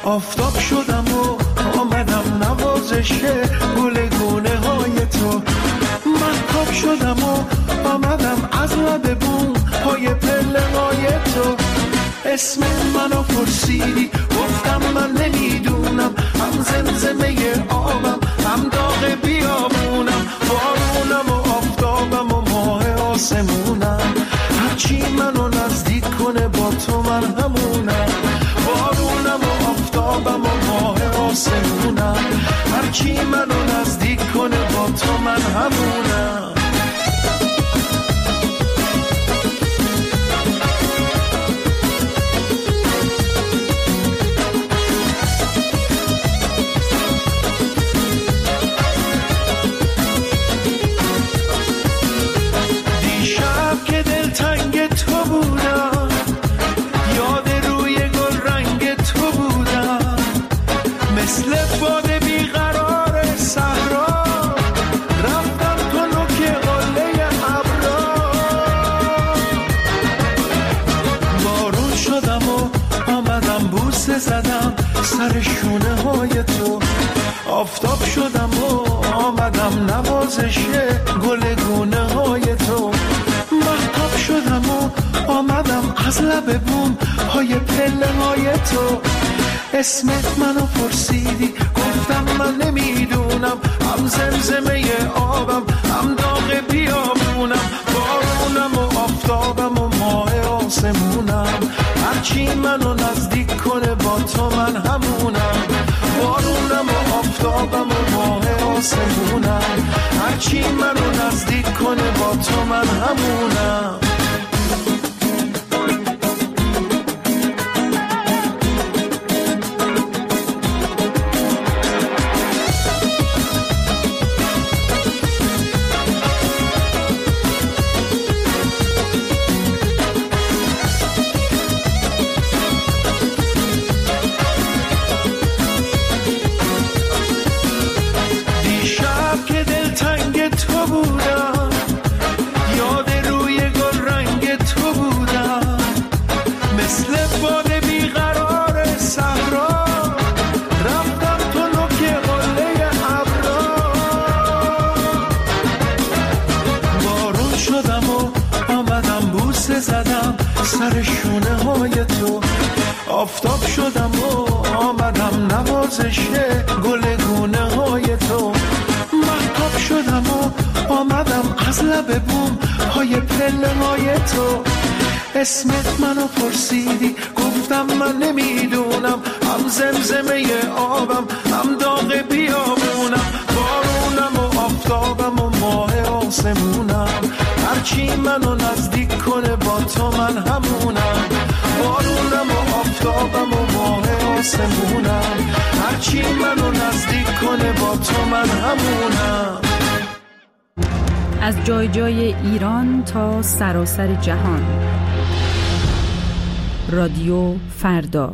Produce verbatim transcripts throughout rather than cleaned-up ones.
آفتاب شدم و آمدم نوازش گلگونه های تو. مهتاب شدم و آمدم از لب بوم پای پله های تو. اسم منو پرسیدی گفتم من نمیدونم، هم زمزمه آبم هم داغ بیابونم، بارونم و آفتابم و ماه آسمونم. هرچی منو نزدیک کنه با تو من همونم، بارونم و آفتابم و ماه آسمونم. هرچی منو نزدیک کنه با تو من همونم. زدم سر شونه های تو. آفتاب شدم و آمدم نوازش گلگونه های تو. مهتاب شدم و آمدم از لب بوم های پله های تو. اسمت منو پرسیدی گفتم من نمیدونم، هم زمزمه آبم هم داغ بیابونم، بارونم و آفتابم و ماه آسمونم. هرچی منو نزدیک کنه با تو من همونم، بارونم و آفتابم و ماه آسمونم. هرچی منو نزدیک کنه با تو من همونم. سر شونه های تو. آفتاب شدم و آمدم نوازش گلگونه های تو. مهتاب شدم و آمدم از لب بوم های پله های تو. اسمت منو پرسیدی گفتم من نمیدونم، هم زمزمه آبم هم داغ بیابونم، بارونم و آفتابم و ماه آسمونم. هرچی منو نزدیک کنه با تو من همونم، بارونم و آفتابم و ماه آسمونم. هرچی منو نزدیک کنه با تو من همونم. از جای جای ایران تا سراسر جهان. رادیو فردا.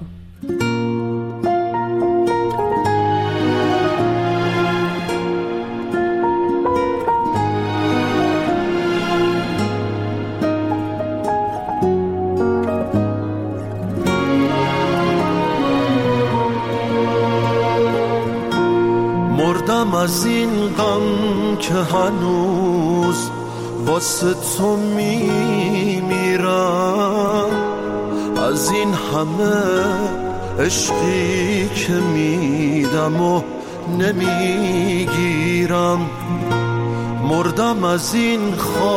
مردم از این غم که هنوز واسه تو میمیرم، از این همه عشقی که میدم و نمیگیرم. مردم از این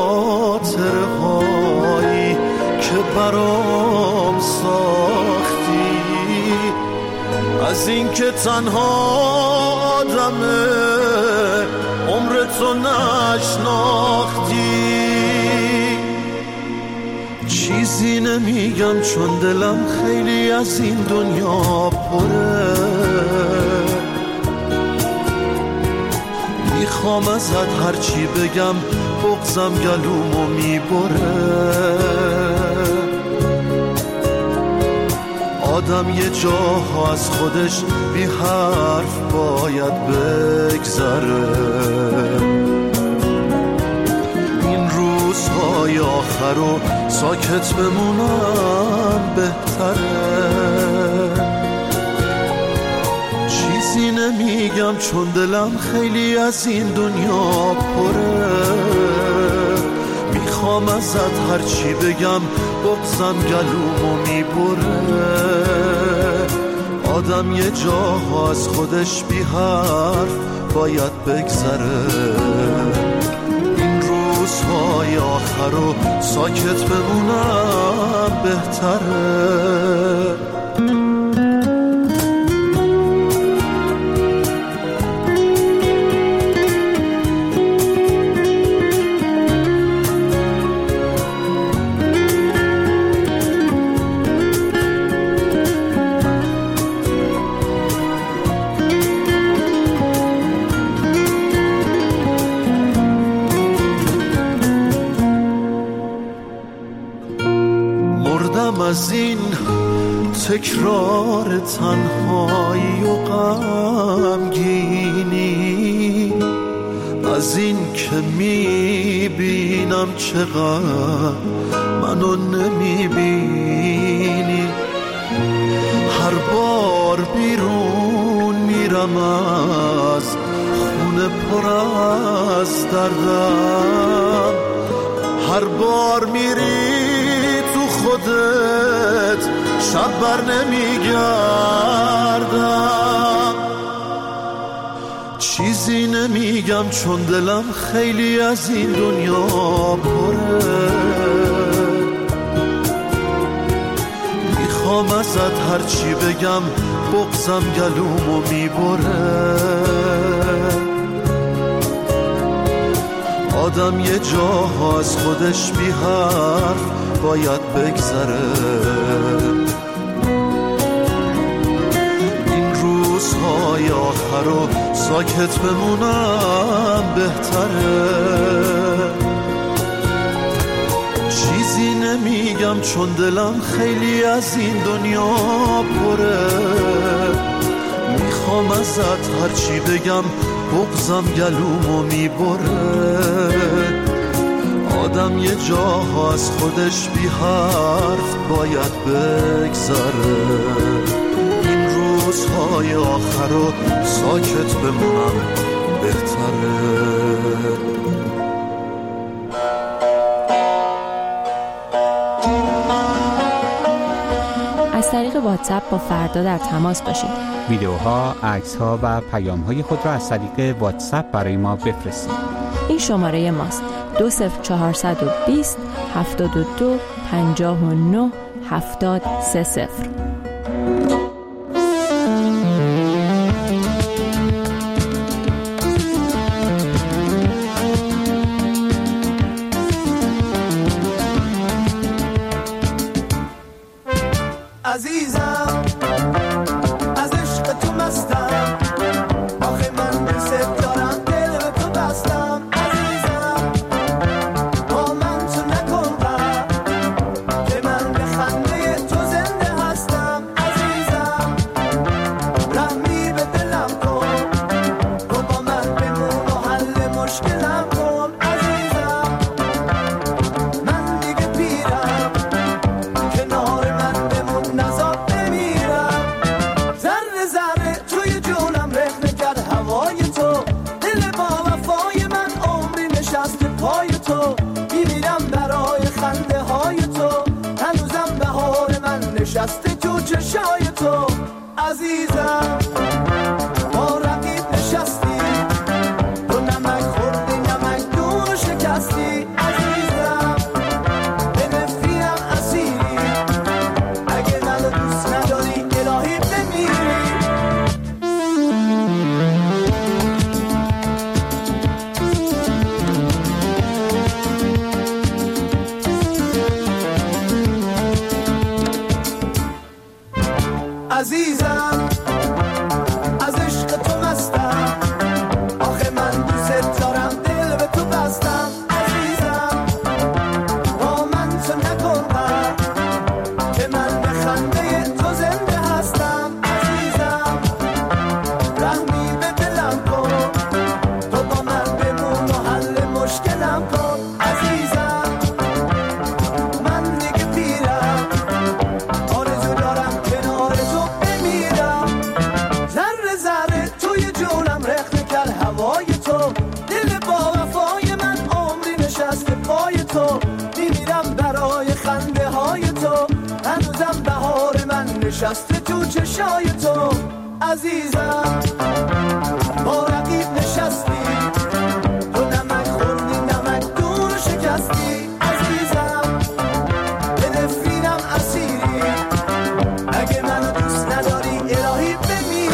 خاطرهایی که برام ساختی، از این که تنها آدمه عمر تو نشناختی. چیزی نمیگم چون دلم خیلی از این دنیا پره، میخوام ازت هرچی بگم بغضم گلومو میبره. آدم یه جاها از خودش بی حرف باید بگذره. این روزهای آخر رو ساکت بمونم بهتره. نمیگم چون دلم خیلی از این دنیا پره، میخوام ازت هرچی بگم بغضم گلومو میبره. آدم یه جاها از خودش بی حرف باید بگذره. این روزهای آخر رو ساکت بمونم بهتره. از این تکرار تنهایی و غمگینی، از این که میبینم چقدر منو نمیبینی. هر بار بیرون میرم از خونه پر از دردم، هر بار میری خودت شب بر نمیگردم. چیزی نمیگم چون دلم خیلی از این دنیا پره. میخوام ازت هرچی بگم بغضم گلومو میبره. آدم یه جاها از خودش بی حرف باید بگذره. این روزهای آخر رو ساکت بمونم بهتره. چیزی نمیگم چون دلم خیلی از این دنیا پره. میخوام ازت هرچی بگم بغضم گلومو میبره. آدم یه جاها از خودش بی حرف باید بگذره. این روزهای آخر رو ساکت بمونم بهتره. از طریق واتساپ با فردا در تماس باشید. ویدیوها، عکس‌ها و پیام‌های خود را از طریق واتساپ برای ما بفرستید. این شماره ماست: دو صفر چهارصد و بیست هفتاد و دو پنجاه و نه هفتاد سه صفر. عزیزم از عشق تو مستم، آخه من دوست دارم دل به تو بستم. عزیزم با من تو نکن غم، که من به خنده تو زنده هستم. عزیزم رحمی به دلم کن، تو با من بمون و حل مشکلم کن. عزیزم من دیگه پیرم، کنار من بمون نزار بمیرم. ذره ذره توی جونم رخنه کرد هوای تو، دل با وفای من عمری نشست پای تو. میمیرم برای خنده های تو، هنوزم بهار من نشسته تو چشای تو. عزیزم ما رقیب نشستی، تو نمک خوردی نمک دون شکستی. عزیزم به نفریم اسیری، اگه منو دوست نداری الهی بمیری. عزیزم از عشق تو مستم، آخه من دوست دارم دل به تو بستم. عزیزم با من تو نکن غم، که من به خنده تو زنده هستم. عزیزم رحمی به دلم کن، تو با من بمون و حل مشکلم کن. عزیزم من دیگه پیرم، آرزو دارم کنار تو بمیرم. نشسته تو چشای تو عزیزم، با رقیب نشستی تو نمک خوردی نمک دون شکستی عزیزم، به نفرینم اسیری اگه منو دوست نداری الهی بمیری.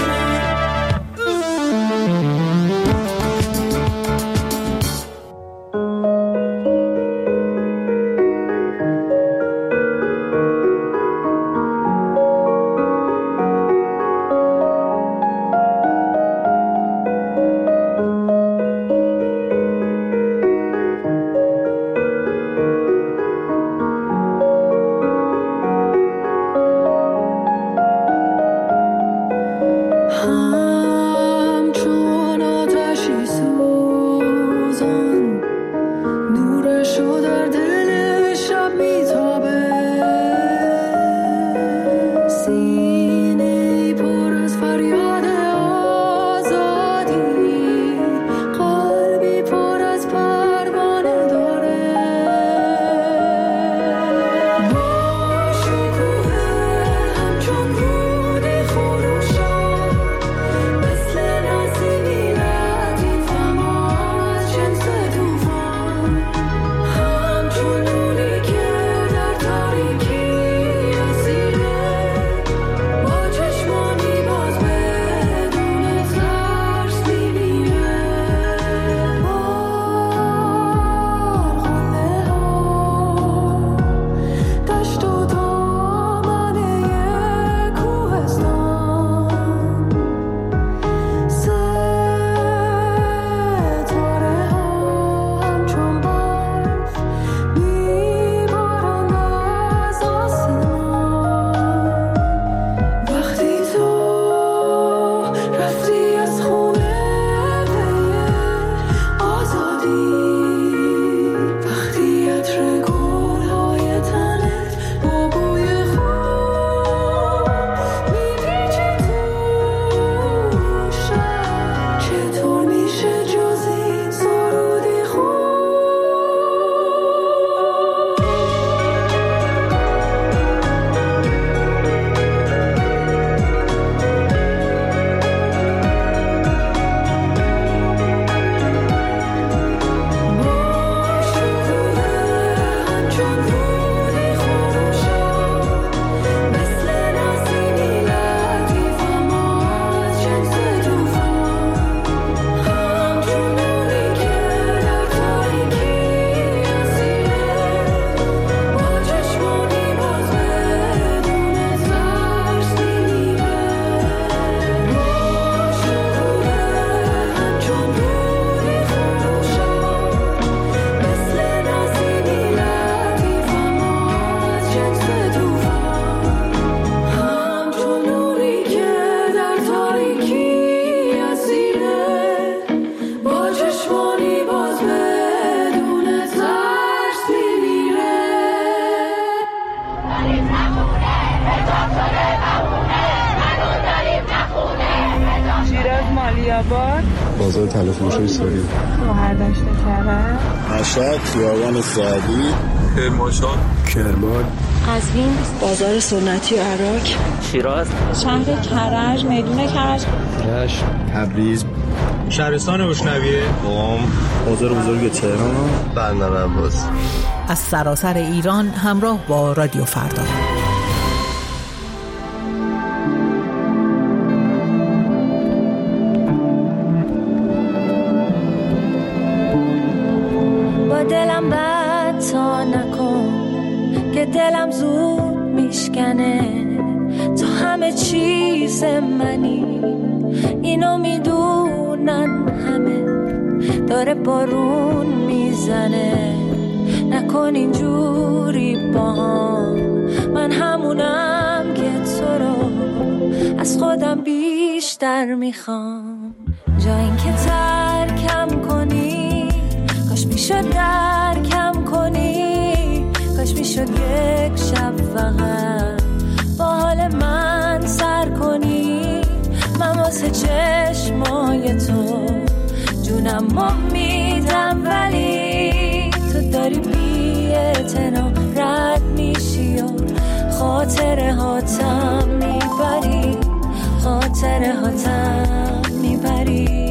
بازار تلفروشی سوری، مهرداشت کرد، مشهد، خیابان سعدی، کرمانشاه، کرمان، قزوین، بازار سنتی عراق، شیراز، شهر کرج، میدون کرج، رشت، تبریز، شهرستان اشنویه، قم، بازار بزرگ تهران، بندر عباس. از سراسر ایران همراه با رادیو فردا. با دلم بد تا نکن که دلم زود میشکنه، تو همه چیز منی، اینو میدونن همه، داره بارون میزنه، نکن اینجوری با هم، من همونم که تو رو از خودم بیشتر میخوام، جا این که ترکم کنی، کاش میشد درکم کنی، کاش میشد یک شب فقط با حال من سر کنی، من واسه چشمای تو جونم ما میدم، ولی تو داری بی اعتنا رد میشی و خاطره هاتم میبری، خاطره هاتم میبری.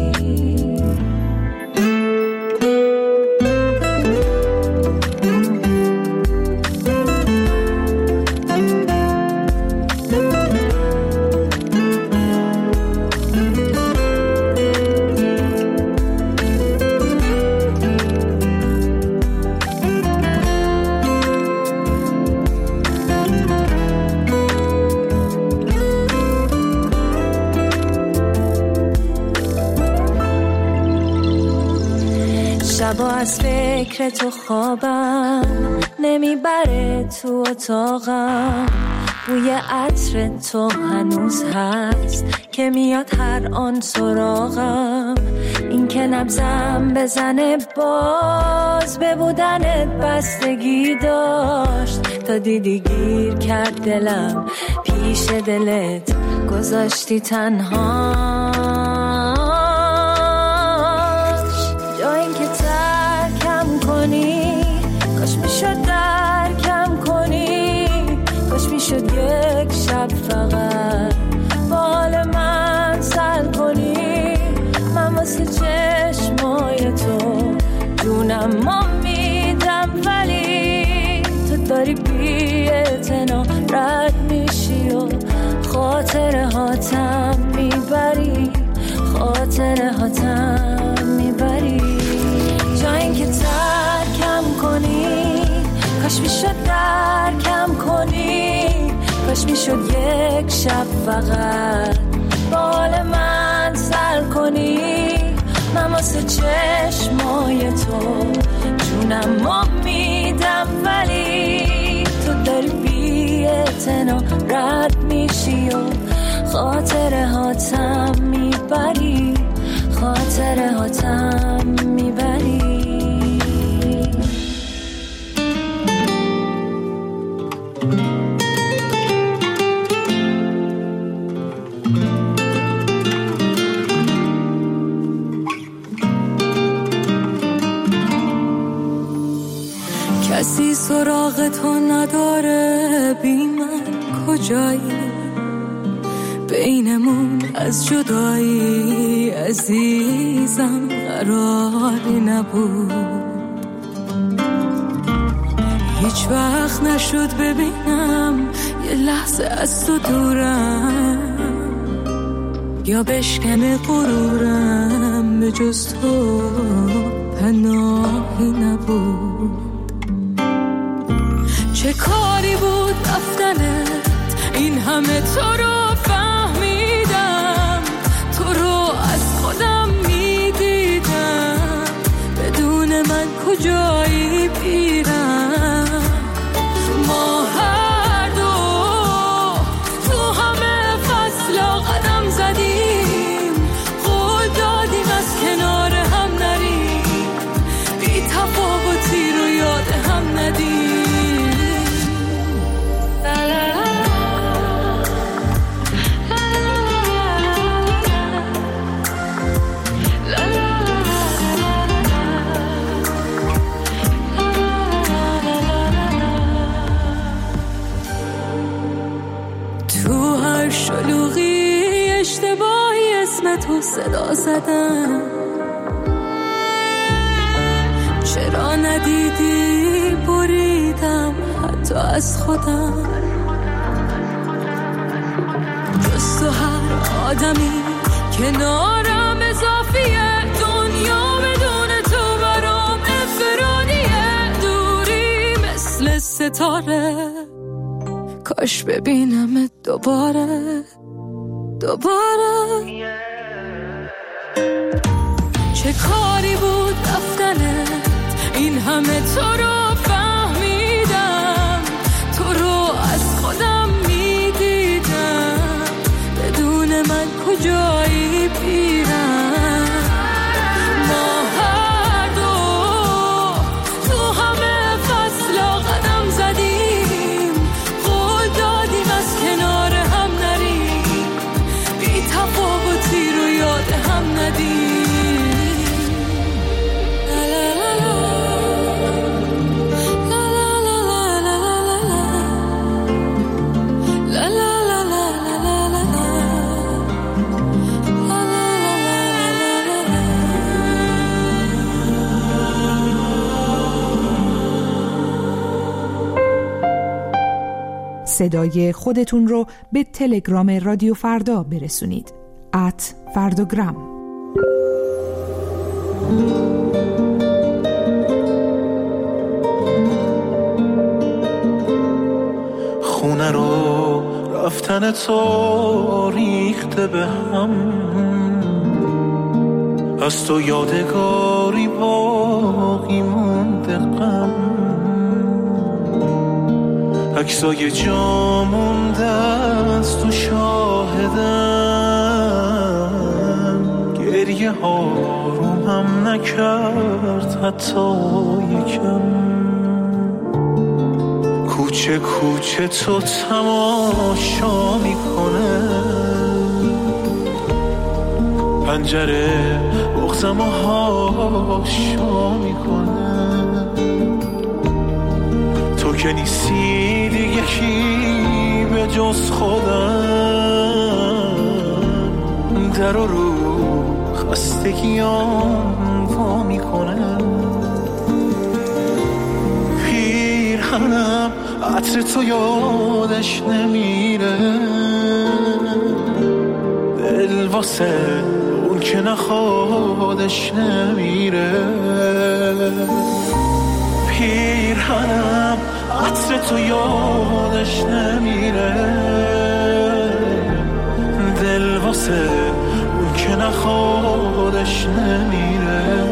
شبا از فکر تو خوابم نمیبره تو اتاقم، بوی عطر تو هنوز هست که میاد هر آن سراغم. این که نبضم بزنه باز به بودنت بستگی داشت، تا دیدی گیر کرد دلم پیش دلت گذاشتی تنها. کاش میشد درکم کنی، کاش میشد یک شب فقط بال من سر کنی. من واسه چشمای تو جونم ما میدم، ولی تو داری بی اعتنا رد میشی و خاطره هاتم میبری، خاطره هاتم میبری. جا این که ترکم کنی، کاش میشد درکم کنی، کاش میشد یک شب فقط بال من سر کنی. من واسه چشمای تو جونم ما میدم، ولی تو داری بی اعتنا رد میشی و خاطره هاتم میبری، خاطره هاتم میبری. کسی سراغ تو نداره، بی من کجایی؟ بینمون از جدایی عزیزم قراری نبود. هیچ وقت نشد ببینم یه لحظه از تو دورم، یا بشکنه غرورم، به جز تو پناهی نبود. چه کاری بود رفتنت، این همه تو رو فهمیدم، تو رو از خودم میدیدم، بدون من کجایی بیرم. ما هر دو تو همه فصلا قدم زدیم، قول دادیم از کنار هم نریم، بی تفاوتی رو یاد هم ندیم. شلوغی اشتباهی اسم تو صدا زدم، چرا ندیدی بریدم حتی از خودم. جز تو هر آدمی کنارم اضافیه، دنیا بدون تو برام انفرادیه. دوری مثل ستاره، کاش ببینمت دوباره دوباره. چه کاری بود رفتنت، این همه تو رو فهمیدم، تو رو از خودم میدیدم، بدون من کجایی بیرم. ما هر دو تو همه فصلا قدم زدیم، قول دادیم از کنار هم نریم، بی تفاوتی رو یاد هم ندیم. صدای خودتون رو به تلگرام رادیو فردا برسونید. ات فرداگرام. خونه رو رفتن تو ریخته به هم، از تو یادگاری باقی مونده غم، عکسای جا مونده از تو شاهدم، گریه ها رو هم نکرد حتی یکم، کوچه کوچه تو تماشا میکنه، پنجره بغزم و هاشا میکنه، تو که نیستی دیگه کی به جز خودم، در و رو خستگیام وا میکنه، پیرهنم عطر تو یادش نمیره، دل واسه اون که نخوادش نمیره، پیرهنم عطر تو یادش نمیره، دل واسه اون که نخوادش نمیره.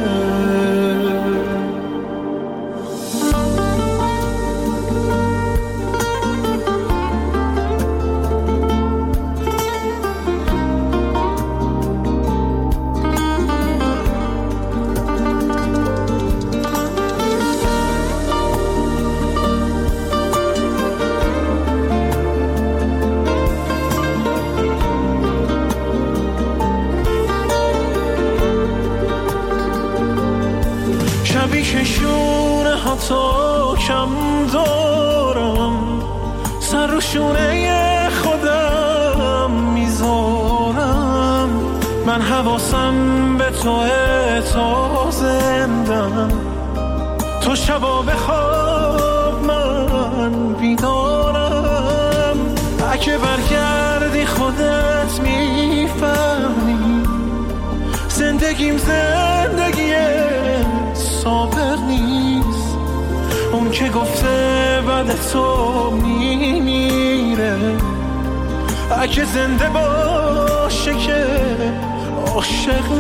شونه ها تا کم دارم، سر رو شونه خودم میذارم، من حواسم به توه تا زندم، تو شبا بخواب من بیدارم، اگه برگردی خودت میفهمی زندگیم زندگیه سابق نیست، اون که گفته بعد تو میمیره، اگه زنده باشه که عاشق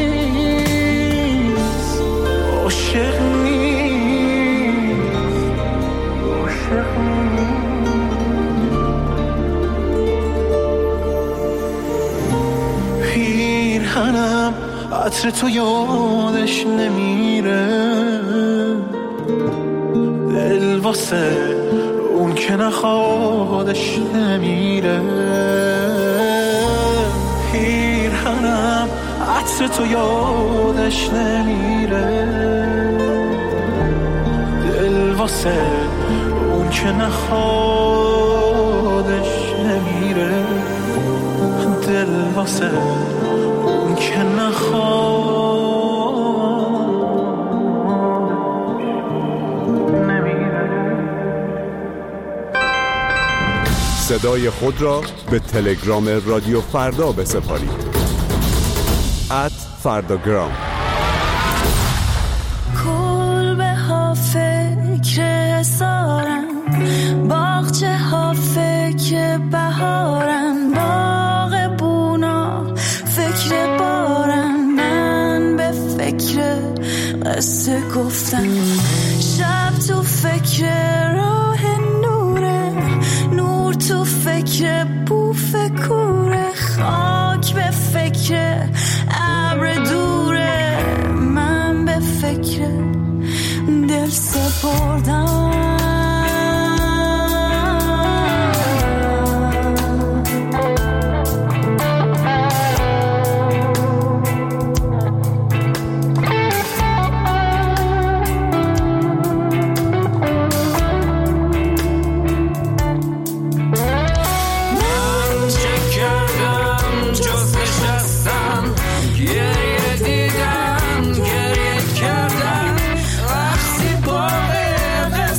نیست، عاشق نیست، عاشق نیست. پیرهنم عطر تو یادش نمیره، دل واسه اون که نخوادش نمیره، پیرهنم عطر تو یادش نمیره، دل واسه اون که نخوادش نمیره، دل واسه اون که نخواد نمیره. صدای خود را به تلگرام رادیو فردا بسپارید. ات فرداگرام. کلبه ها فکر سارن، باغچه ها فکر بهارن، باغ بونا فکر بارن، من به فکر قصه گفتن، شب تو فکر راه نوره، نور تو فکر بوف کوره، خاک به فکر ابر دوره، من به فکر دل سپردم. دیدن گریه کردن، وقتی باقی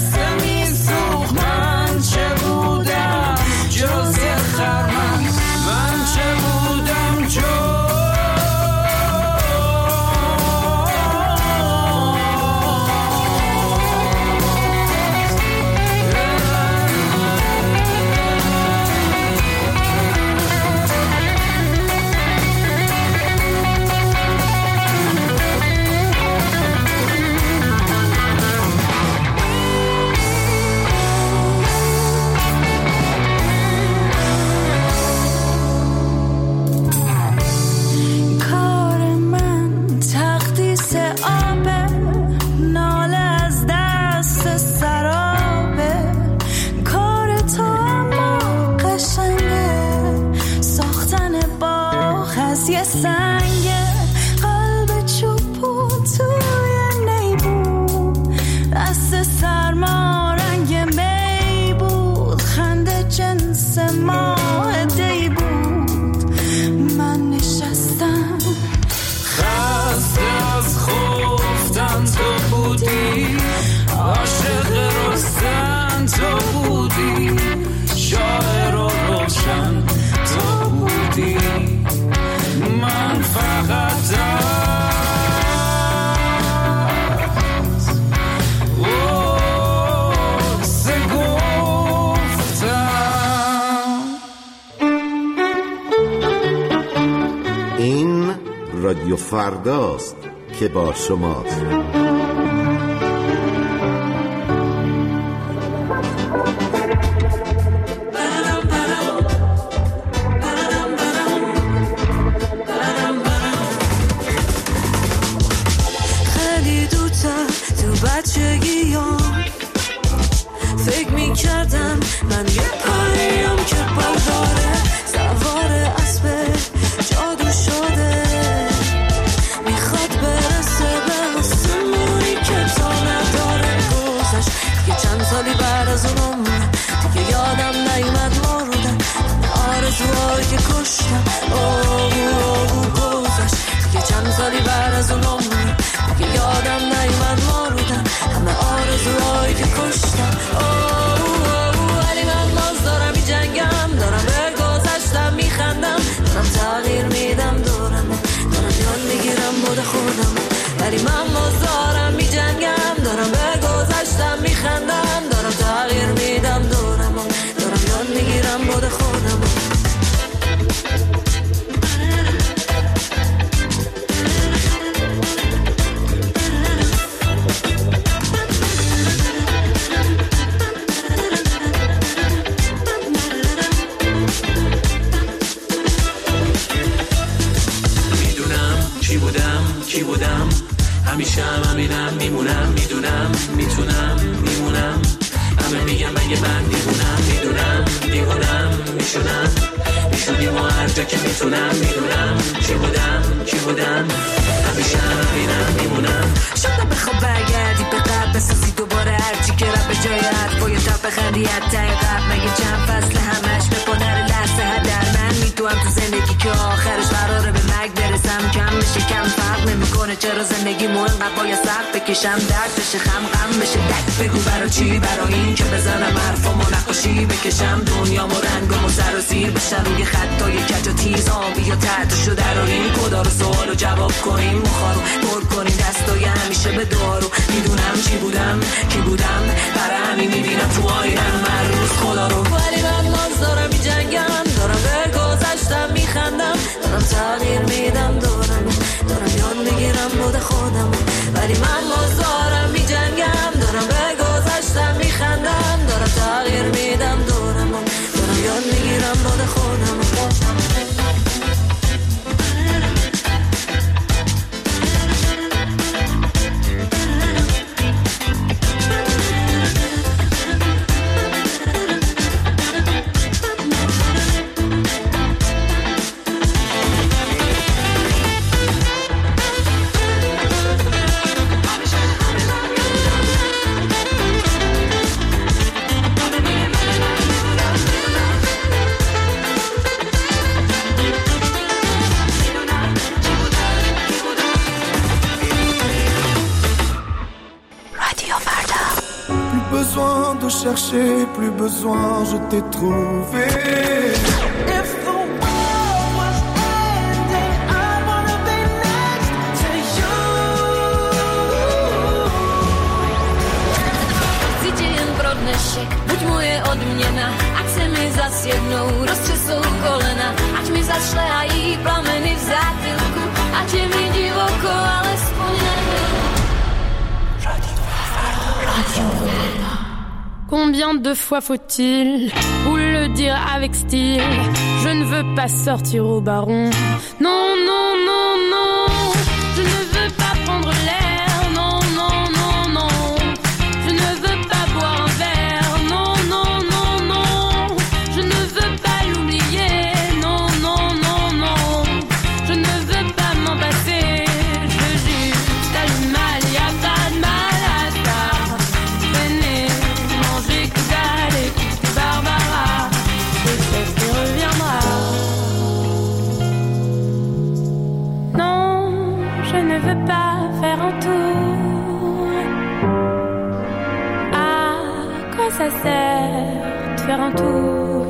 از یه سنگ قلب چوبون توی نیبون، دست سرما رنگ می بود، خنده جنس ماه دی بود. من نشستم خسته از خفتن تو بودی، عاشق رستن تو بودی، شاعر و روشن تو بودی. من فقط از گفتم. این رادیو فرداست که با شماست. فکر میکردم من یه پریم که برداره، سوار اسب جادو شده، میخواد برسه به آسمونی که تا نداره. گذشت دیگه چند سالی بعد از اون عمر، دیگه یادم نیومد مردم آرزوهایی که کشتم. اوه اوه گذشت دیگه چند سالی بعد از اون عمر، دیگه یادم نیومد مردم همه آرزوهایی که کشتم. ولی من باز دارم می جنگم، دارم به گذشتم می خندم، دارم تغییر میدم دورم، دارم یاد میگیرم بود خودم. ولی من باز دارم می جنگم، دارم به گذشتم می خندم، دارم تغییر میدم دورم، دارم یاد میگیرم بود خودم. کی بودم همیشه هم همینم میمونم، میدونم میتونم میمونم، همه میگم مگه من دیوونم، میدونم دیوونم میشونم میشونیم و هر جا که میتونم، میدونم کی بودم کی بودم همیشه هم همینم میمونم. شده بخواب برگردی به قبل بسازی دوباره هرچی که رب به جای حرفای تب بخندی حتی قبل، مگه چند فصل همش به پادر لحظه هدر من میتونم تو زندگی که آخرش قراره به مرگ برسم. کم میشه کم فرق نمیکنه چرا زندگی مو انقدر باید سخت بکشم، درد بشه خم غم بشه دک بگو برا چی، برا این که بزنم حرفامو نقاشی بکشم، دنیامو رنگامو سر و زیر بشن روی خطای کج و تیز، آبی یا تحتشو دراریم کدا رو سوال و جواب کنیم، مخارو پر کنیم دستای همیشه به دارو. میدونم چی بودم کی بودم برای همین میبینم تو آینم هر روز خدا رو. ولی من باز دارم می جنگم، دارم به گذشتم میخندم، دارم تغییر میدم دورم، دارم یاد میگیرم بود خودم. ولی من باز دارم می جنگم، دارم به گذشتم میخندم، دارم تغییر میدم دورم، دارم یاد میگیرم بود خودم. Chercher, plus besoin, je t'ai trouvé. If the world was ending, I wanna be next to you. Cítim pro dnešek, buď moje odměna, ať se mi zas jednou rozčesou kolena, ať mi zašlehají plameny v zátylku, ať je mi divoko, alespoň nebyl. Radio Radio Combien de fois faut-il vous le dire avec style? Je ne veux pas sortir au baron. Non, non, non, non. Je ne veux pas prendre l'air. Non, non, non, non. Je ne veux pas boire un verre. Non, non, non, non. Je ne veux pas l'oublier. Non, non, non, non. Je je ne veux pas faire un tour. À quoi ça sert de faire un tour?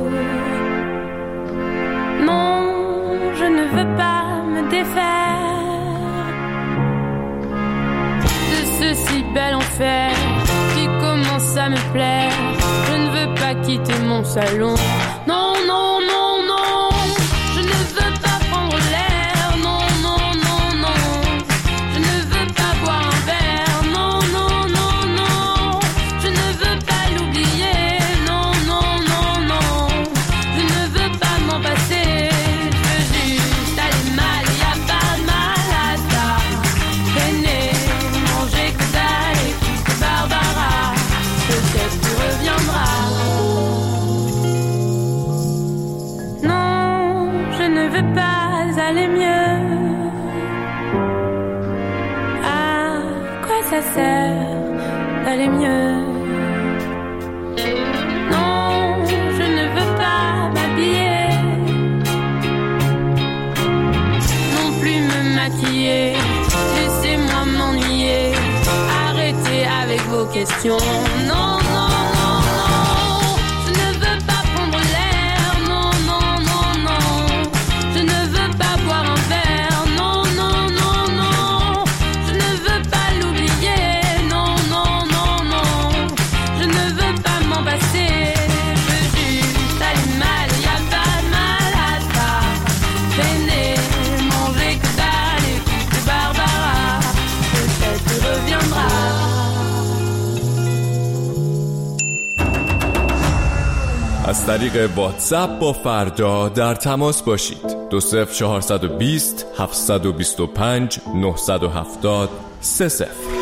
Non, je ne veux pas me défaire de ce si bel enfer qui commence à me plaire. Je ne veux pas quitter mon salon. Non, non, non, non, je ne veux pas prendre l'air. Non, non, non, non, je ne veux pas boire un verre. Non, non, non, non, je ne veux pas l'oublier. Non, non, non, non, je ne veux pas m'en passer. Je veux juste aller mal, y a pas de mal à ça. Traîner, manger que dalle, écoute Barbara, peut-être tu reviendras. Non, je ne veux pas aller mieux. À quoi ça sert d'aller mieux? Non, je ne veux pas m'habiller, non plus me maquiller. Laissez-moi m'ennuyer, arrêtez avec vos questions. Non, non, non, non, je ne veux pas prendre l'air. Non, non, non, non, je ne veux pas boire un verre. Non, non, non, non, je ne veux pas l'oublier. Non, non, non, non, je ne veux pas m'en passer. Je veux juste aller mal, y a pas de mal à ça. Traîner, manger que dalle, écoute Barbara, peut-être tu reviendras. از طریق واتساپ با فردا در تماس باشید. دو صفر چهارصد و بیست هفتصد و بیست و پنج نهصد و هفتاد سه صفر.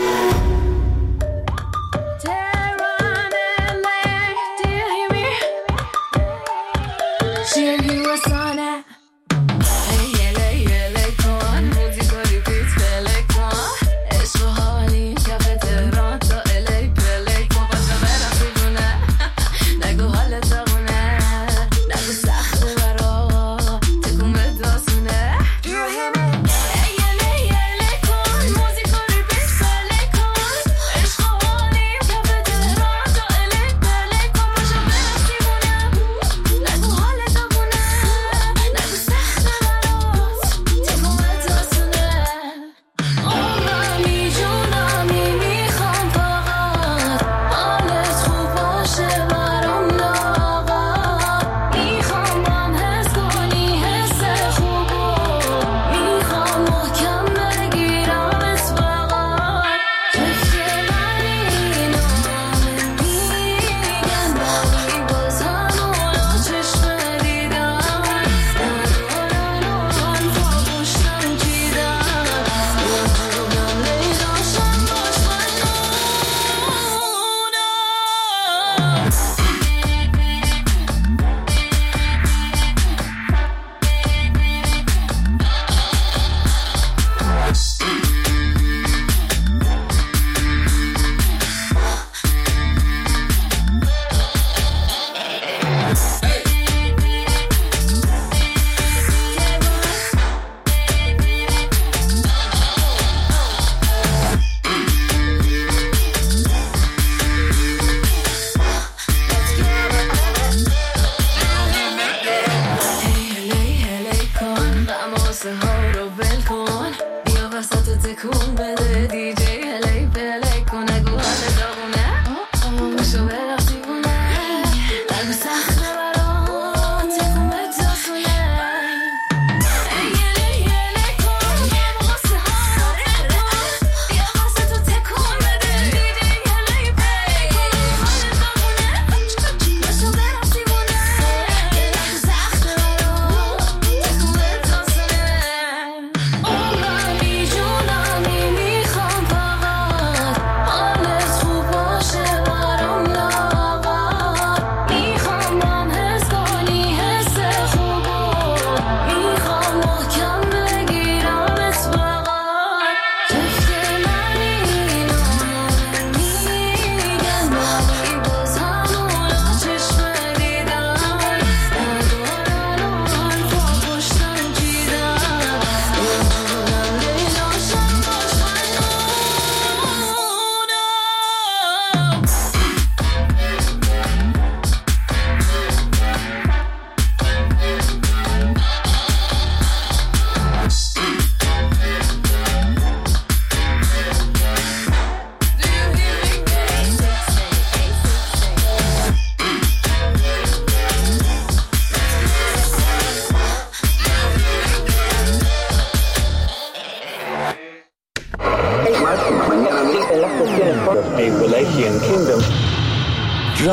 Oh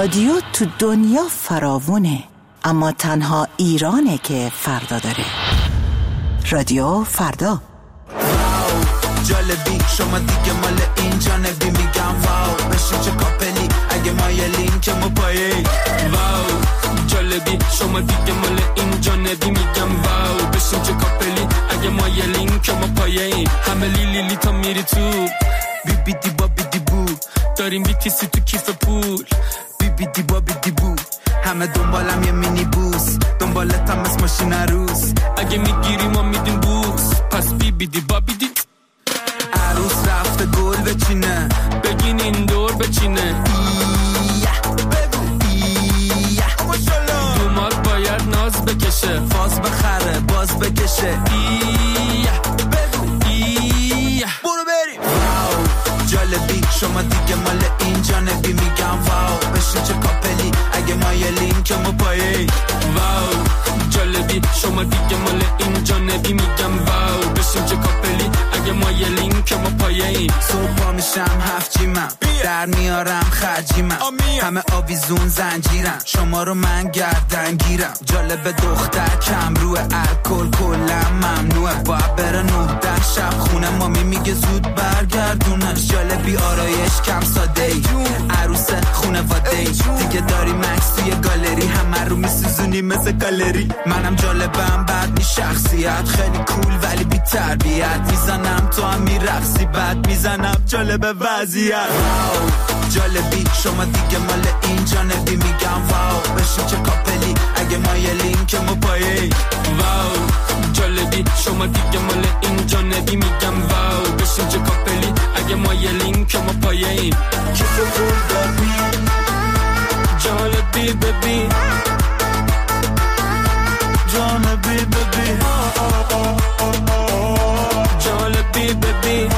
رادیو تو دنیا فراوونه، اما تنها ایرانه که فردا داره. رادیو فردا. جالبی شما دیگه مال این جانبی، میگم واو بشین چه کاپلی اگه مایلین که ما پایه. واو جالبی شما دیگه مال این جانبی، میگم واو بشین چه کاپلی اگه مایلین که ما پایه. همه لیلی لی تا میری تو بی بی دی با بی دی بو، داریم بی تی سی تو کیف پول. بی بی دی با بی دی بو، همه دنبالم یه مینی بوس، دنبالتم از ماشین عروس. اگه میگیری ما میدیم بوس، پس بی بی دی با بی دی. عروس رفته گل بچینه، بگین این دور بچینه. ایه بگو ایه دومات باید ناز بکشه، فاز بخره باز بکشه. ایه بگو ایه برو بریم. واو جالبی شما دیگه مال این جانبی، میگم واو بشین چه کاپلی اگه مایلین که ما پایه. واو جالبی شما دیگه مال این جانبی، میگم واو بشین چه کاپلی اگه مایلین که ما پایه. صبح پا میشم هفت جیمم، در میارم خرجیمم، همه آویزون زنجیرم، شما رو من گردن گیرم. جالب دختر کم روه، الکل کلم ممنوعه، باید بره نه ده شب خونه، مامی میگه زود برگردونش. جالبی آرایش کم ساده ای، عروس خونواده ای، دیگه داری مکس توی گالری، همه رو میسوزونی مثل گالری. منم جالبم بعد می شخصیت، خیلی کول ولی بی تربیت، میزنم تو هم میرقصی بعد میزنم جالب وضعیت. واو جالبی شما دیگه مال این جانبی، میگم واو بشین چه کاپلی اگه مایلین که ما پایه. واو جالبی شما دیگه مال این جانبی، میگم واو بشین چه کاپلی اگه مایلین که ما پایه. کیف پول دادی جالبی ببین، جالبی ببین، جالبی ببین،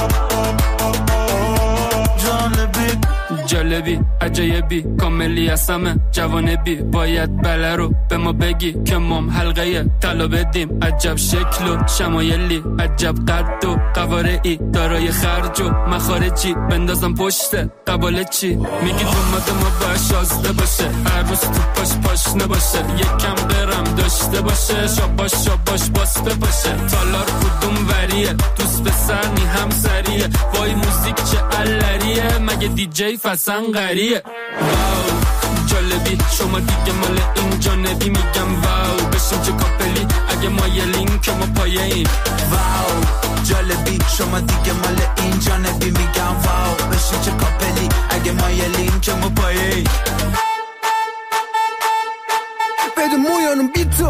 جالبی جالبی عجایبی کاملی هستم جوانبی، باید بله رو به ما بگی که مام حلقه طلا بدیم. عجب شکل و شمایلی، عجب قد و قوارعی، دارای خرج و مخارجی، بندازم پشت قباله چی؟ میگی دومات ما باید شازده باشه، عروس تو پاش پاش نباشه، یکم برم داشته باشه، شاباش شاباش باسته باشه. تالار کدوم وریه، دوست پسر نی هم سریه، وای موزیک چه علریه، مگه دی جی فسن قریه. واو جالبی شما دیگه مال این جانبی، میگم واو بشین چه کاپلی اگه مایلین که ما پایه ایم. واو جالبی شما دیگه مال این جانبی، میگم واو بشین چه کاپلی اگه مایلین که ما پایه ایم. بده مویانم بی تو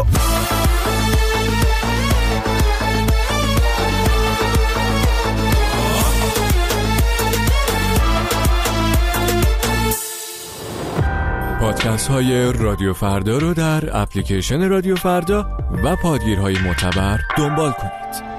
پادکست های رادیو فردا رو در اپلیکیشن رادیو فردا و پادگیرهای معتبر دنبال کنید.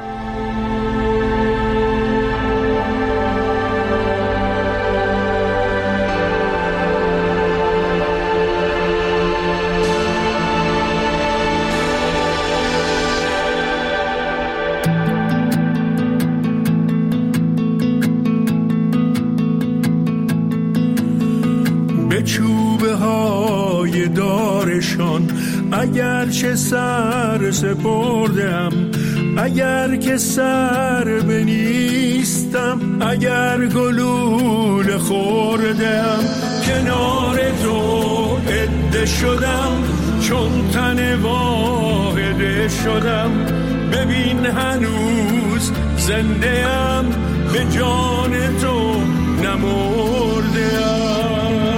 چوبه های دارشان اگر چه سر سپردم، اگر که سر بنیستم، اگر گلوله خوردم، کنار تو عده شدم، چون تن واحده شدم. ببین هنوز زنده ام، به جان تو نمرده ام.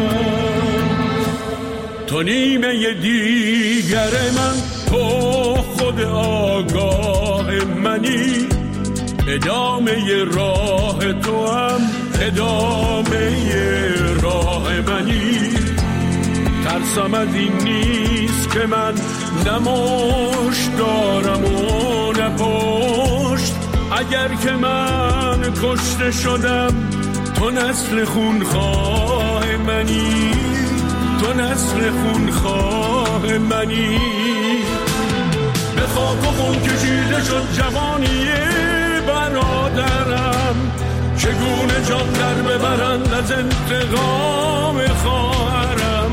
تو نیمه دیگر من، تو خود آگاه منی، ادامه راه تو هم ادامه راه منی. ترسم از این نیست که من نمشت دارم و نپشت، اگر که من کشته شدم، تو نسل خونخواه منی، تو نسل خونخواه منی. به خاک و خون کشیده شد جوانی برادرم، چگونه جان در ببرند از انتقام خواهرم.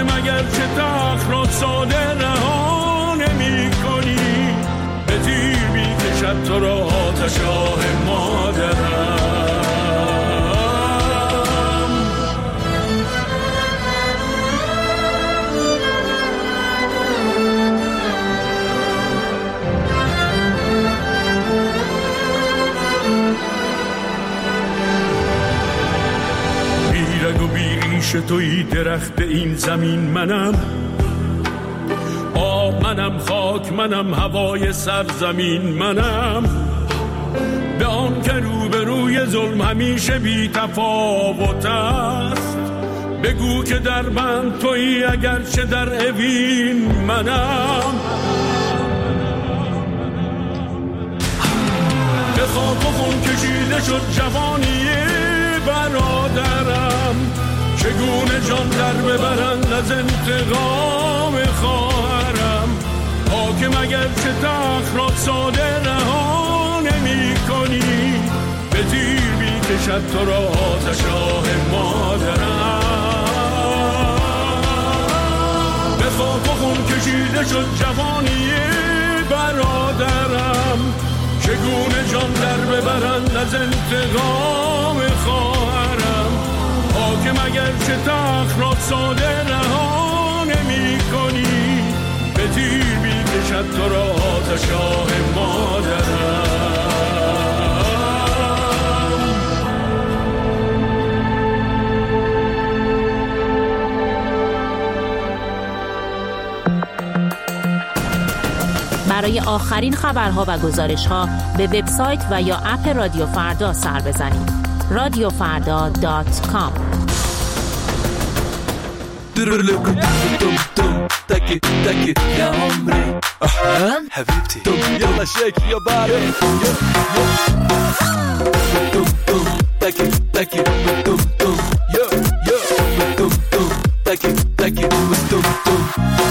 مگر چه تخت را ساده رها نمی کنی، به تیر می کشد تو را آتش آه مادرم. بیرگ و بیریش توی درخت این زمین منم، آب منم، خاک منم، هوای سرزمین منم. به آن که روبروی ظلم همیشه بی تفاوت است، بگو که در من تویی اگرچه در اوین منم. به خاک و خون کشیده شد جوانی برادرم، چگونه جان در ببرند از انتقام خواهرم. حاکم اگر چه تخت را ساده رها نمی کنی، به تیر بی کشد تو را آتش آه مادرم. به خاک و خون کشیده شد جوانی برادرم، چگونه جان در ببرند از انتقام خواهرم. حاکم اگر چه تخت را ساده رها نمی کنی، به تیر می کشد تو را آتش آه مادرم. برای آخرین خبرها و گزارش‌ها به وبسایت و یا اپ رادیو فردا سر بزنید. رادیو فردا دات کام. تاكي تاكي يا عمري أحلام حبيبتي يلا شيك يا باري توم توم تاكي تاكي توم توم يو يو توم توم تاكي تاكي توم توم.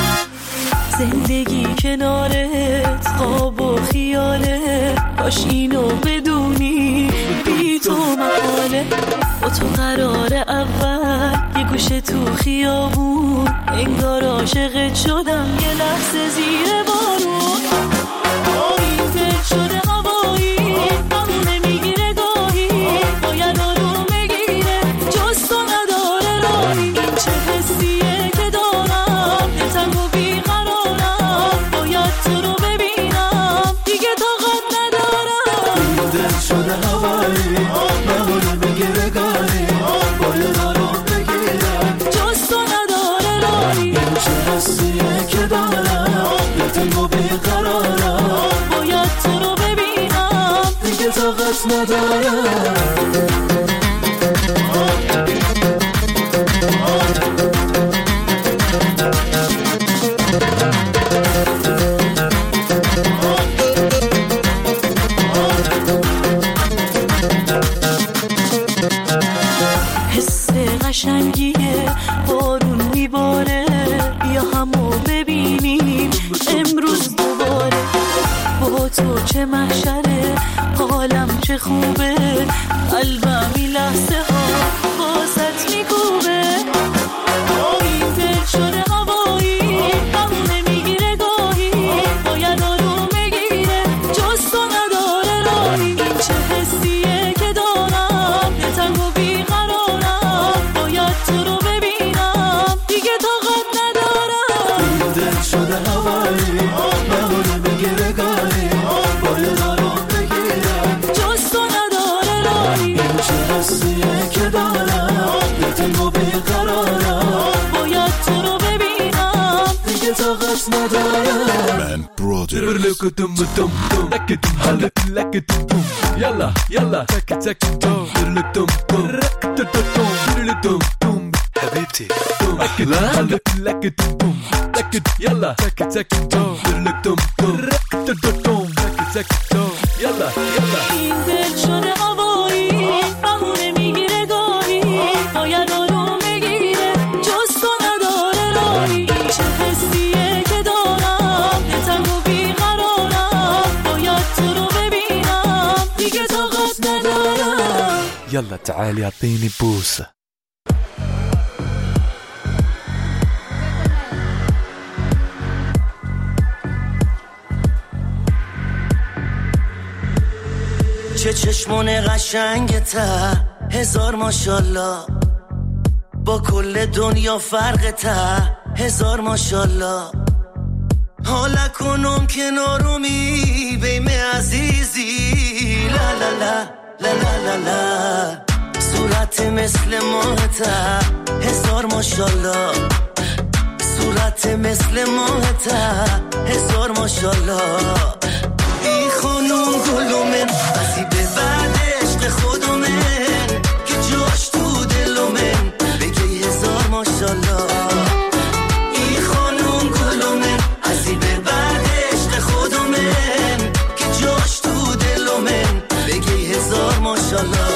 زندگی کنارت خواب و خیاله، باش اینو بدونی بی تو محاله. با تو قرار اول یه گوشه تو خیابون، انگار عاشقت شدم یه لحظه زیر بارون. این دل شده هوایی همونه میگیره گاهی، باید آروم بگیره جز تو نداره راهی. این چه حسیه که دارم دلتنگ و بیقرارم، باید تو رو ببینم دیگه طاقت ندارم. این دل شده هوایی همونه میگیره گاهی، باید آروم بگیره جز تو نداره راهی. این چه حسیه که دارم دلتنگ و بیقرارم، باید تو رو ببینم دیگه طاقت ندارم. حس قشنگیه بارون میباره، بیا همو ببینیم امروز دوباره. با تو چه محشره حالم چه خوبه، قلبم این لحظه ها باست میکوبه. این دل شده هوایی همونه میگیره گاهی، باید آروم بگیره جز تو نداره راهی. این چه حسیه که دارم دلتنگ و بیقرارم، باید تو رو ببینم دیگه طاقت ندارم. این دل شده هوایی همونه میگیره گاهی، باید آروم بگیره جز تو نداره راهی. این چه حسیه که دارم دلتنگ و بیقرارم، باید تو رو ببینم دیگه طاقت ندارم. لك دم دم دم لك دم هلك لك دم يلا يلا تك تك دم لك دم دم دم دم دم دم حبيبتي لك هلك لك دم لك يلا تك تك دم لك دم دم دم تك تك دم يلا يلا. این دل شده هوایی همونه میگیره گاهی، باید آروم بگیره جز تو نداره راهی. این چه حسیه که دارم دلتنگ و بیقرارم، باید تو رو ببینم دیگه طاقت ندارم. يلا تعالي اعطيني بوسة. چه چشمون قشنگته، هزار ماشالله. با کل دنیا فرقته، هزار ماشالله. حالا کنم کنارومی بیم عزیزی، لا لا لا لا لا لا لا. صورت مثل ماهته، هزار ماشالله. صورت مثل ماهته، هزار ماشالله. ای خانوم گلومن بسی به بعد عشق خودمن، که جاش تو دلومن بگی هزار ماشالله. ای خانوم گلومن بسی به بعد عشق خودمن، که جاش تو دلومن بگی هزار ماشالله.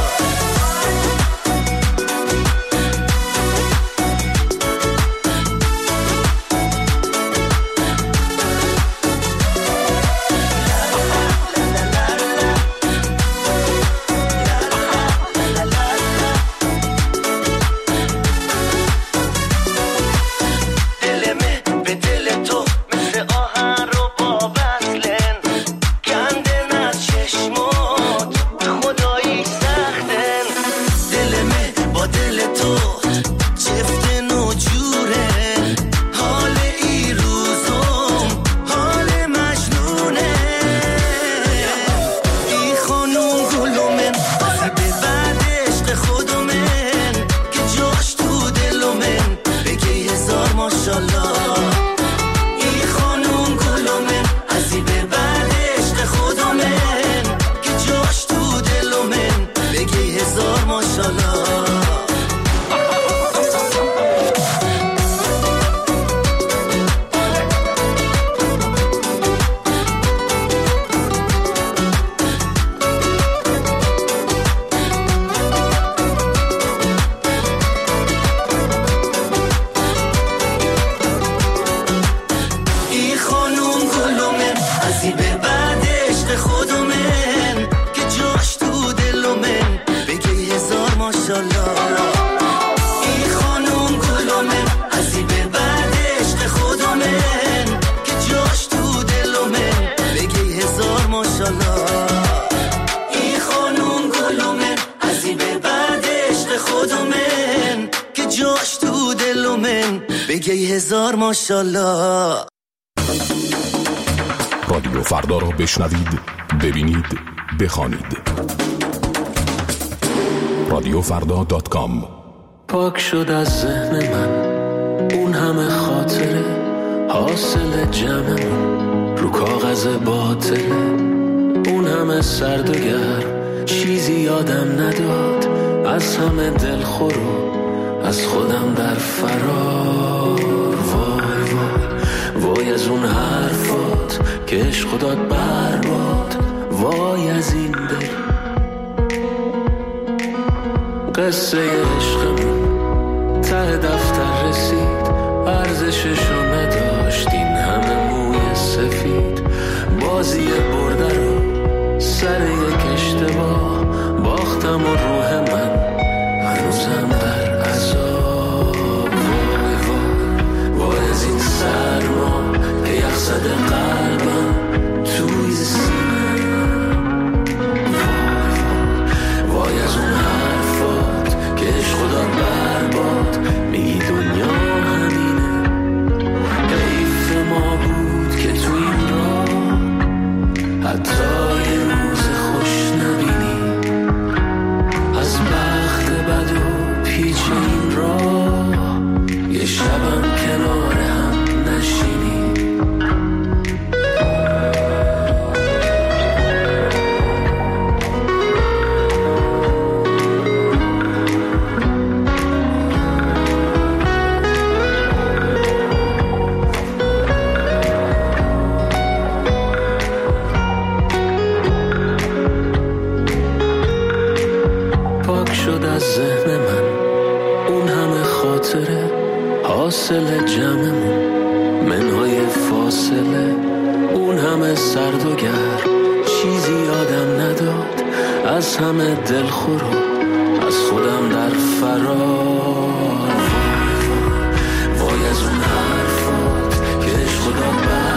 هزار ماشالله. رادیو فردا را بشنوید، ببینید، بخوانید. رادیو فردا دات کام. پاک شد از ذهن من اون همه خاطره، حاصل جمعمون رو کاغذ باطله. اون همه سرد و گرم چیزی یادم نداد، از همه دلخور و از خودم در فرار. وای وای وای از اون حرفات که عشق داد برباد. وای از این دل قصه عشقمون ته دفتر رسید، ارزششو نداشت این همه موی سفید. بازی برده رو سر یک اشتباه باختم و روح من هنوزم در عذاب. وای وای وای از این سرما که یخ زده قلبم توی سینه. وای وای وای از اون حرفات که عشق داد برباد. میگی دنیا همینه، حیف ما بود که تو این راه حتی یه روز خوش نبینی. از بخت بد و پیچ این راه یه شبم کنار هم نشینی. ذهن من اون همه خاطره، حاصل جمعمون منهای فاصله. اون همه سرد و گرم چیزی یادم نداد، از همه دلخور و از خودم در فرار. وای وای وای از اون حرفات که عشق داد